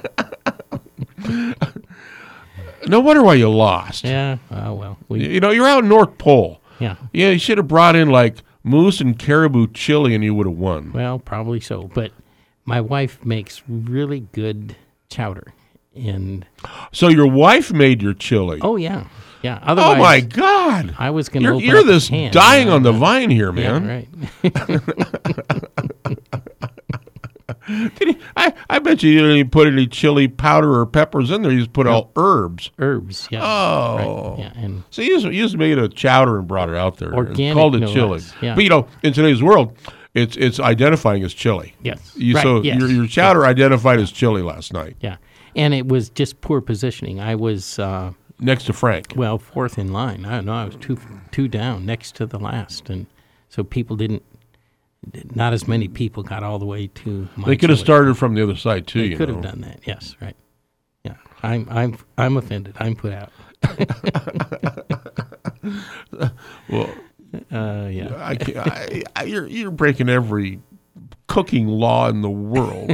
S3: No wonder why you lost.
S4: Yeah. Oh well.
S3: You're out in North Pole.
S4: Yeah.
S3: Yeah, you should have brought in like moose and caribou chili, and you would have won.
S4: Well, probably so, but. My wife makes really good chowder, and
S3: so your wife made your chili.
S4: Oh yeah, yeah. Otherwise,
S3: oh my God!
S4: I was going to.
S3: You're this dying on the vine here, man.
S4: Yeah,
S3: right. I bet you didn't even put any chili powder or peppers in there. You just put all herbs.
S4: Herbs, yeah.
S3: Oh,
S4: right. Yeah, and
S3: so you just made a chowder and brought it out there.
S4: Organic,
S3: and called it chili.
S4: Yeah.
S3: But in today's world. It's identifying as chili.
S4: Yes.
S3: So your chowder identified as chili last night.
S4: Yeah. And it was just poor positioning. I was
S3: next to Frank.
S4: Well, fourth in line. I don't know. I was two down next to the last. And so not as many people got all the way to my
S3: They could have started from the other side too.
S4: They could have done that. Yes, right. Yeah. I'm offended. I'm put out.
S3: Well,
S4: yeah.
S3: You're breaking every cooking law in the world.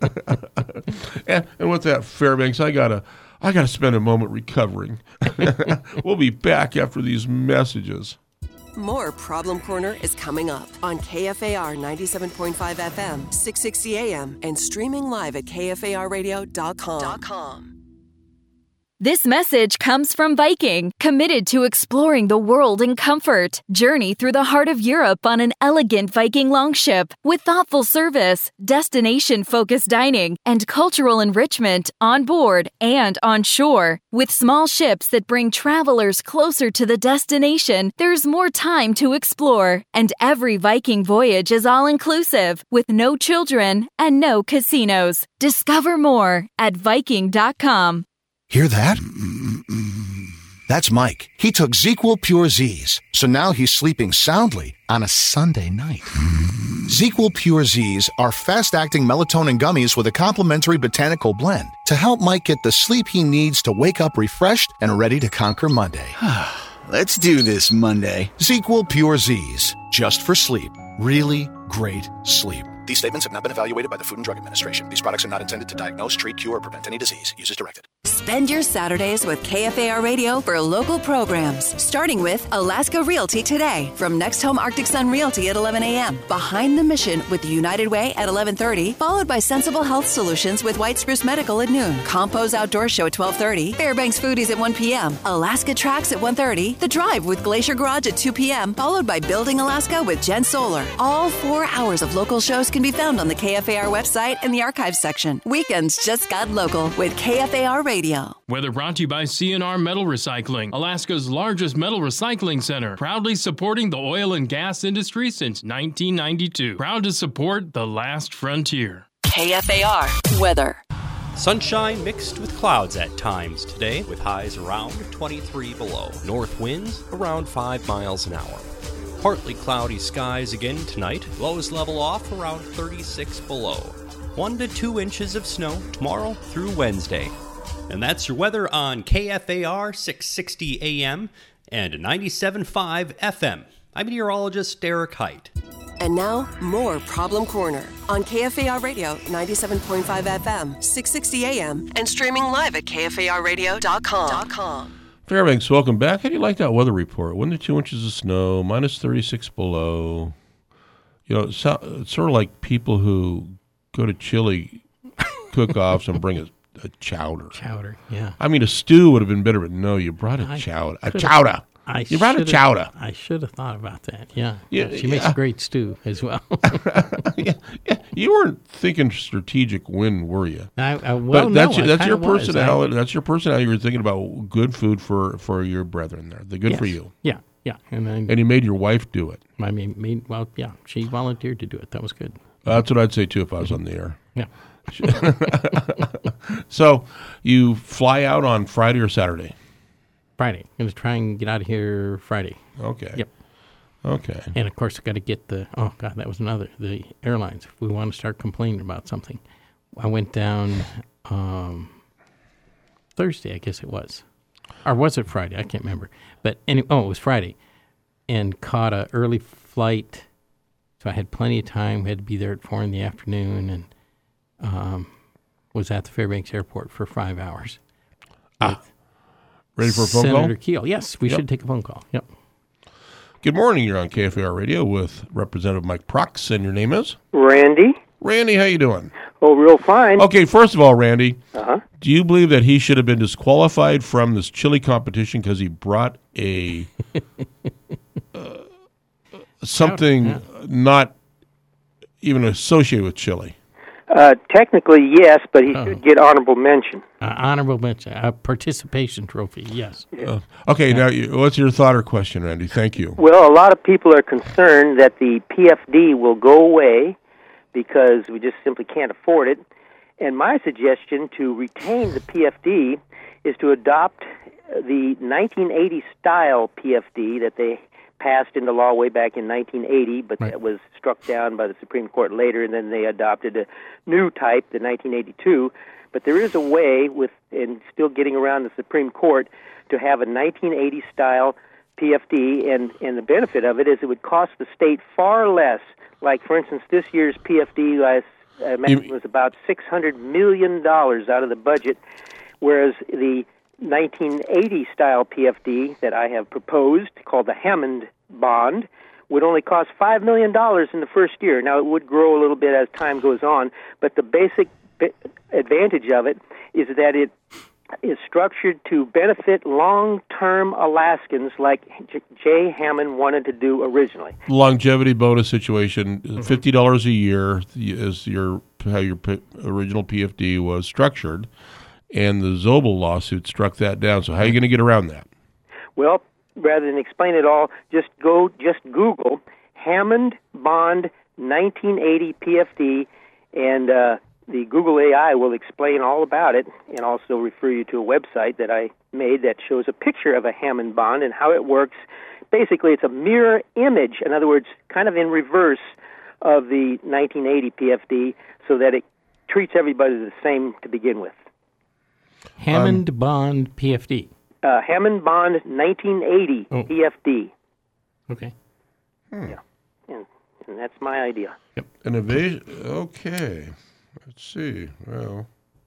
S3: and with that, Fairbanks, I gotta spend a moment recovering. We'll be back after these messages.
S5: More Problem Corner is coming up on KFAR 97.5 FM, 660 AM, and streaming live at KFARradio.com.
S14: This message comes from Viking, committed to exploring the world in comfort. Journey through the heart of Europe on an elegant Viking longship with thoughtful service, destination-focused dining, and cultural enrichment on board and on shore. With small ships that bring travelers closer to the destination, there's more time to explore. And every Viking voyage is all-inclusive, with no children and no casinos. Discover more at Viking.com.
S15: Hear that? That's Mike. He took ZzzQuil Pure Z's, so now he's sleeping soundly on a Sunday night. ZzzQuil Pure Z's are fast-acting melatonin gummies with a complementary botanical blend to help Mike get the sleep he needs to wake up refreshed and ready to conquer Monday. Let's do this Monday. ZzzQuil Pure Z's. Just for sleep. Really great sleep. These statements have not been evaluated by the Food and Drug Administration. These products are not intended to diagnose, treat, cure, or prevent any disease. Use as directed.
S5: Spend your Saturdays with KFAR Radio for local programs, starting with Alaska Realty Today from Next Home Arctic Sun Realty at 11 a.m., Behind the Mission with the United Way at 11:30, followed by Sensible Health Solutions with White Spruce Medical at noon, Compose Outdoor Show at 12:30, Fairbanks Foodies at 1 p.m., Alaska Tracks at 1:30, The Drive with Glacier Garage at 2 p.m., followed by Building Alaska with Jen Solar. All 4 hours of local shows can be found on the KFAR website in the archives section. Weekends just got local with KFAR Radio.
S7: Weather brought to you by CNR Metal Recycling, Alaska's largest metal recycling center, proudly supporting the oil and gas industry since 1992. Proud to support the last frontier.
S5: KFAR weather.
S16: Sunshine mixed with clouds at times today, with highs around 23 below. North winds around 5 miles an hour. Partly cloudy skies again tonight. Lows level off around 36 below. 1 to 2 inches of snow tomorrow through Wednesday. And that's your weather on KFAR 660 AM and 97.5 FM. I'm meteorologist Derek Height.
S5: And now, more Problem Corner on KFAR Radio 97.5 FM, 660 AM, and streaming live at KFARradio.com.
S3: Fairbanks, welcome back. How do you like that weather report? 1 to 2 inches of snow, minus 36 below. You know, it's sort of like people who go to chili cook-offs and bring a chowder.
S4: Chowder, yeah.
S3: I mean, a stew would have been better, but no, you brought a chowder. A chowder. You brought a chowder.
S4: I should have thought about that, yeah. She makes a great stew as well.
S3: yeah. You weren't thinking strategic win, were you?
S4: Well,
S3: that's
S4: no,
S3: your personality. That's your personality. You were thinking about good food for your brethren there. The good for you.
S4: Yeah. And
S3: you made your wife do it.
S4: I mean, she volunteered to do it. That was good.
S3: That's what I'd say, too, if I was on the air.
S4: Yeah.
S3: So you fly out on Friday or Saturday?
S4: Friday. I'm going to try and get out of here Friday.
S3: Okay.
S4: Yep.
S3: Okay.
S4: And, of course, I've got to get the airlines. If we want to start complaining about something. I went down Thursday, I guess it was. Or was it Friday? I can't remember. But anyway, it was Friday. And caught an early flight. So I had plenty of time. We had to be there at 4 in the afternoon and was at the Fairbanks Airport for 5 hours.
S3: Ready for a phone call?
S4: Senator Keel. Yes, we should take a phone call. Yep.
S3: Good morning. You're on KFAR Radio with Representative Mike Prox, and your name is?
S17: Randy.
S3: Randy, how you doing?
S17: Oh, real fine.
S3: Okay, first of all, Randy, do you believe that he should have been disqualified from this chili competition because he brought a something not even associated with chili?
S17: Technically, yes, but he should get honorable mention.
S4: Honorable mention, a participation trophy, yes.
S3: Okay, now, what's your thought or question, Randy? Thank you.
S17: Well, a lot of people are concerned that the PFD will go away because we just simply can't afford it. And my suggestion to retain the PFD is to adopt the 1980-style PFD that they passed into law way back in 1980, but that was struck down by the Supreme Court later, and then they adopted a new type, the 1982. But there is a way, and still getting around the Supreme Court, to have a 1980-style PFD, and the benefit of it is it would cost the state far less. Like, for instance, this year's PFD, I imagine, was about $600 million out of the budget, whereas the 1980-style PFD that I have proposed, called the Hammond Bond, would only cost $5 million in the first year. Now, it would grow a little bit as time goes on, but the basic advantage of it is that it is structured to benefit long-term Alaskans like Jay Hammond wanted to do originally.
S3: Longevity bonus situation, $50 a year is how your original PFD was structured, and the Zobel lawsuit struck that down. So how are you going to get around that?
S17: Well, rather than explain it all, just Google Hammond Bond 1980 PFD, and the Google AI will explain all about it and also refer you to a website that I made that shows a picture of a Hammond Bond and how it works. Basically, it's a mirror image, in other words, kind of in reverse of the 1980 PFD, so that it treats everybody the same to begin with.
S4: Hammond Bond PFD.
S17: Hammond Bond 1980 PFD.
S4: Okay.
S17: Yeah, and that's my idea.
S3: Yep. An evasion. Okay. Let's see. Well,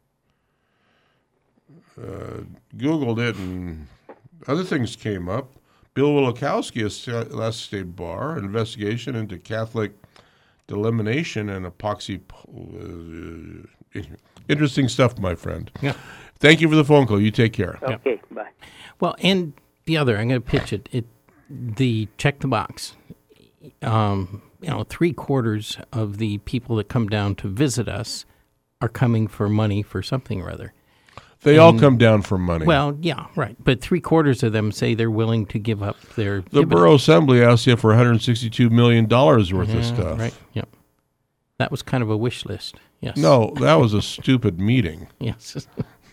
S3: Googled it, and other things came up. Bill Wielkowski, Alaska State Bar, investigation into Catholic delamination and epoxy. Interesting stuff, my friend.
S4: Yeah.
S3: Thank you for the phone call. You take care.
S17: Okay, bye.
S4: Well, and the other, I'm going to pitch it. The check the box. 3/4 of the people that come down to visit us are coming for money for something or other.
S3: They all come down for money.
S4: Well, yeah, right. But 3/4 of them say they're willing to give up their
S3: The
S4: dividend.
S3: Borough Assembly asked you for $162 million worth of stuff.
S4: Right, yep. That was kind of a wish list, yes.
S3: No, that was a stupid meeting.
S4: Yes.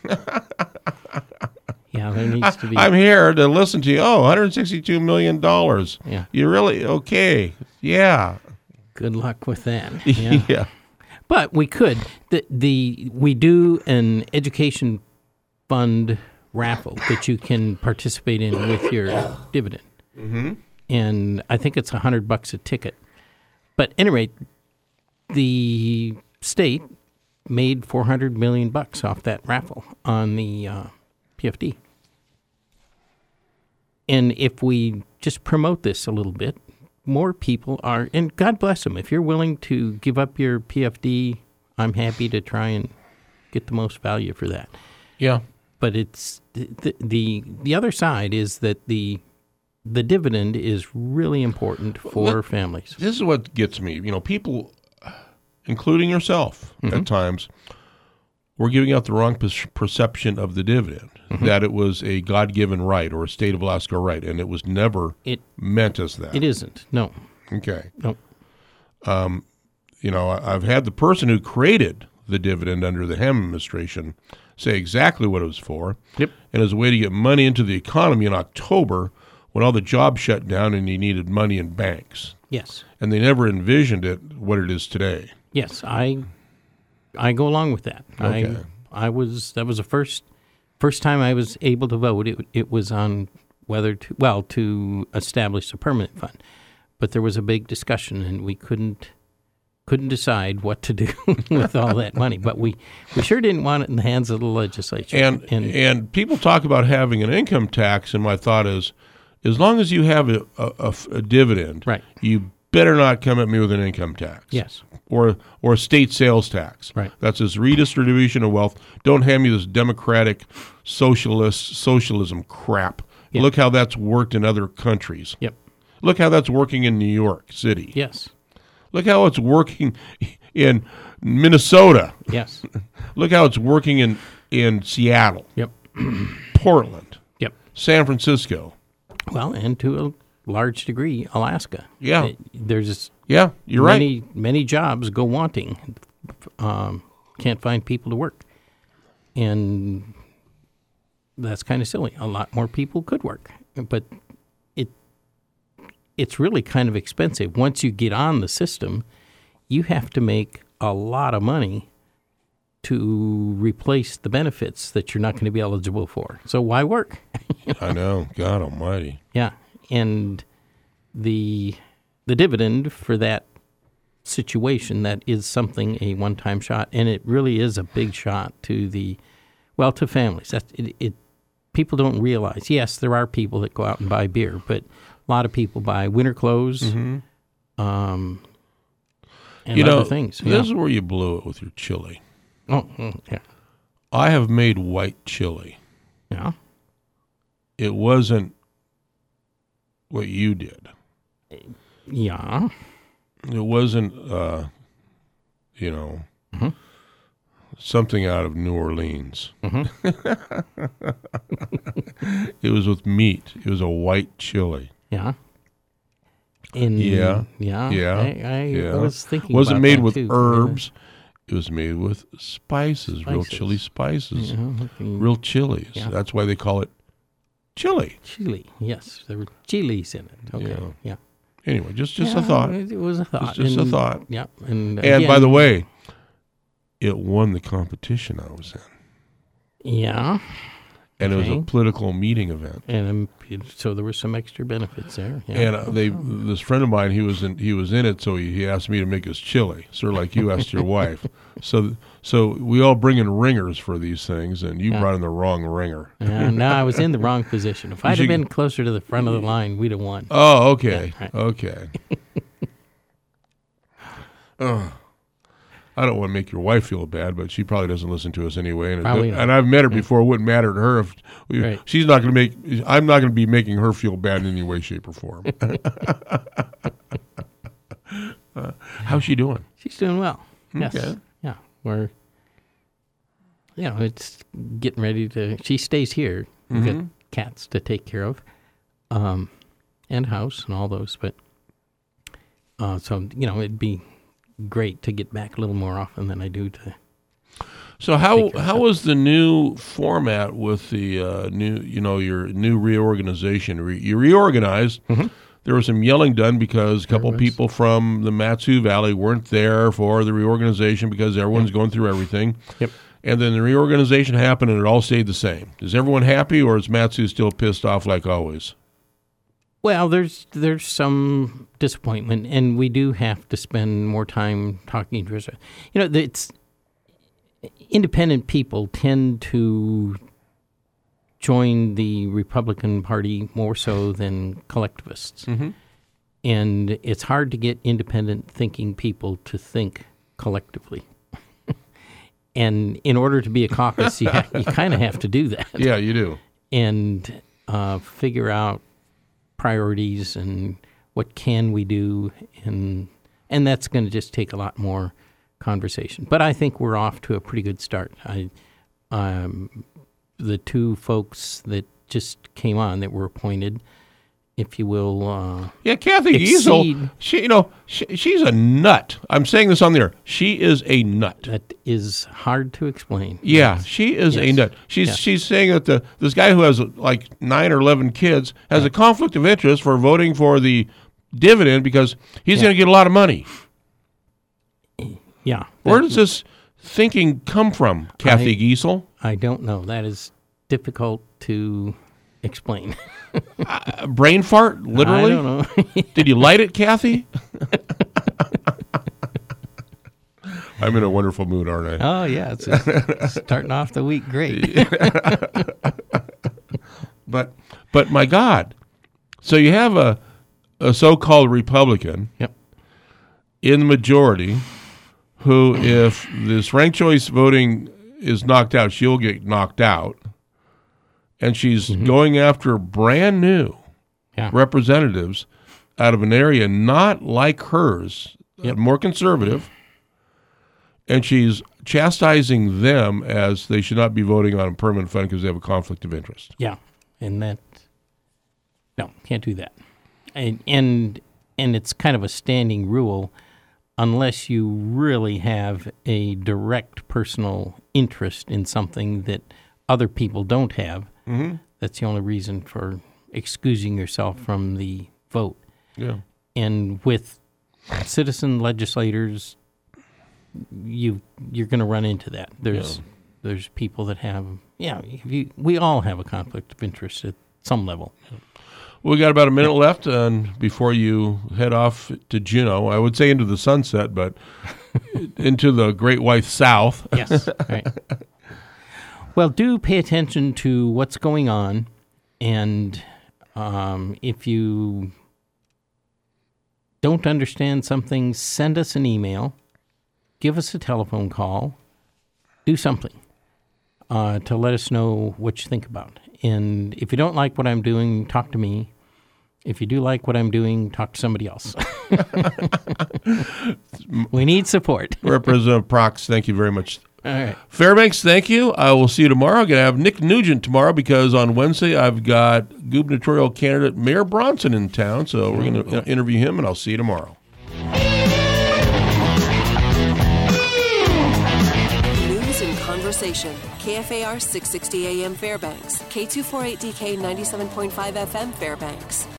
S4: Yeah, there needs to be.
S3: I'm here to listen to you. Oh, $162 million.
S4: Yeah.
S3: You really? Okay. Yeah.
S4: Good luck with that. Yeah.
S3: Yeah.
S4: But we could. We do an education fund raffle that you can participate in with your dividend.
S3: Mm-hmm.
S4: And I think it's $100 a ticket. But at any rate, the state made $400 million off that raffle on the PFD. And if we just promote this a little bit, more people are, and God bless them, if you're willing to give up your PFD, I'm happy to try and get the most value for that.
S3: Yeah.
S4: But it's the other side is that the dividend is really important for families.
S3: This is what gets me. People, including yourself at times, were giving out the wrong perception of the dividend, that it was a God-given right or a state of Alaska right, and it was never meant as that.
S4: It isn't. No.
S3: Okay.
S4: No.
S3: I've had the person who created the dividend under the Ham administration say exactly what it was for.
S4: Yep.
S3: And as a way to get money into the economy in October when all the jobs shut down and you needed money in banks.
S4: Yes.
S3: And they never envisioned it what it is today.
S4: Yes, I go along with that.
S3: Okay.
S4: That was the first time I was able to vote. It was on whether to establish a permanent fund. But there was a big discussion and we couldn't decide what to do with all that money. But we sure didn't want it in the hands of the legislature.
S3: And people talk about having an income tax, and my thought is, as long as you have a dividend,
S4: right,
S3: you better not come at me with an income tax.
S4: Yes.
S3: Or a state sales tax.
S4: Right.
S3: That's this redistribution of wealth. Don't hand me this democratic socialism crap.
S4: Yep.
S3: Look how that's worked in other countries.
S4: Yep.
S3: Look how that's working in New York City.
S4: Yes.
S3: Look how it's working in Minnesota.
S4: Yes.
S3: Look how it's working in Seattle.
S4: Yep.
S3: Portland.
S4: Yep.
S3: San Francisco.
S4: Well, and to a large degree, Alaska.
S3: Yeah.
S4: There's
S3: you're right.
S4: Many jobs go wanting. Can't find people to work. And that's kind of silly. A lot more people could work. But it's really kind of expensive. Once you get on the system, you have to make a lot of money to replace the benefits that you're not going to be eligible for. So why work?
S3: I know. God almighty.
S4: Yeah. And the dividend for that situation, that is something, a one-time shot, and it really is a big shot to families. People don't realize, yes, there are people that go out and buy beer, but a lot of people buy winter clothes and other things.
S3: This is where you blew it with your chili.
S4: Oh, yeah.
S3: I have made white chili.
S4: Yeah.
S3: It wasn't what you did.
S4: Yeah.
S3: It wasn't, something out of New Orleans. It was with meat. It was a white chili.
S4: Yeah. I was thinking
S3: wasn't
S4: about
S3: made
S4: that
S3: with
S4: too.
S3: herbs. It was made with spices, real chili spices, real chilies.
S4: Yeah.
S3: That's why they call it chili.
S4: Chili, yes. There were chilies in it. Okay, yeah.
S3: Anyway, just a thought.
S4: It was a thought.
S3: Just a thought.
S4: Yeah. And
S3: by the way, it won the competition I was in.
S4: Yeah.
S3: And it was
S4: Okay.
S3: a political meeting event.
S4: And so there were some extra benefits there. Yeah.
S3: And this friend of mine, he was in it, so he asked me to make his chili, sort of like you asked your wife. So we all bring in ringers for these things, and you brought in the wrong ringer.
S4: No, I was in the wrong position. If I'd have been closer to the front of the line, we'd have won.
S3: Oh, okay.
S4: Yeah, right.
S3: Okay. I don't want to make your wife feel bad, but she probably doesn't listen to us anyway. And
S4: Probably not.
S3: And I've met her before. It wouldn't matter to her if
S4: Right.
S3: she's not going to make. I'm not going to be making her feel bad in any way, shape, or form. How's she doing?
S4: She's doing well. Yes.
S3: Okay.
S4: Yeah. We're, it's getting ready to. She stays here. We've got cats to take care of, and house and all those. But so it'd be great to get back a little more often than I do to.
S3: So how was the new format with the new your new reorganization? You reorganized. There was some yelling done because a couple people from the Mat-Su Valley weren't there for the reorganization because everyone's going through everything.
S4: Yep.
S3: And then the reorganization happened and it all stayed the same. Is everyone happy, or is Mat-Su still pissed off like always?
S4: Well, there's some disappointment, and we do have to spend more time talking to us. It's independent people tend to join the Republican Party more so than collectivists. And it's hard to get independent thinking people to think collectively. And in order to be a caucus, you kind of have to do that.
S3: Yeah, you do.
S4: And figure out priorities and what can we do, and that's going to just take a lot more conversation. But I think we're off to a pretty good start. The two folks that just came on that were appointed, if you will,
S3: Kathy Giesel, she's a nut. I'm saying this on the air. She is a nut.
S4: That is hard to explain.
S3: Yeah, she is a nut. She's saying that this guy who has like 9 or 11 kids has a conflict of interest for voting for the dividend because he's going to get a lot of money.
S4: Yeah.
S3: Where does this thinking come from, Kathy Giesel?
S4: I don't know. That is difficult to explain.
S3: Brain fart, literally?
S4: I don't know.
S3: Did you light it, Kathy? I'm in a wonderful mood, aren't I?
S4: Oh, yeah. It's starting off the week great.
S3: But my God. So you have a so-called Republican in the majority who, if this ranked choice voting is knocked out, she'll get knocked out. And she's going after brand new representatives out of an area not like hers, more conservative. And she's chastising them as they should not be voting on a permanent fund because they have a conflict of interest.
S4: Yeah, and no, can't do that. And it's kind of a standing rule unless you really have a direct personal interest in something that other people don't have. That's the only reason for excusing yourself from the vote.
S3: Yeah.
S4: And with citizen legislators, you're going to run into that. There's people that have, we all have a conflict of interest at some level.
S3: We got about a minute left before you head off to Juneau. I would say into the sunset, but into the Great White South.
S4: Yes, right. Well, do pay attention to what's going on, and if you don't understand something, send us an email, give us a telephone call, do something to let us know what you think about. And if you don't like what I'm doing, talk to me. If you do like what I'm doing, talk to somebody else. We need support.
S3: Representative Prox, thank you very much.
S4: All right.
S3: Fairbanks, thank you. I will see you tomorrow. I'm going to have Nick Nugent tomorrow because on Wednesday I've got gubernatorial candidate Mayor Bronson in town, so we're going to interview him, and I'll see you tomorrow.
S5: News and conversation. KFAR 660 AM Fairbanks. K248DK 97.5 FM Fairbanks.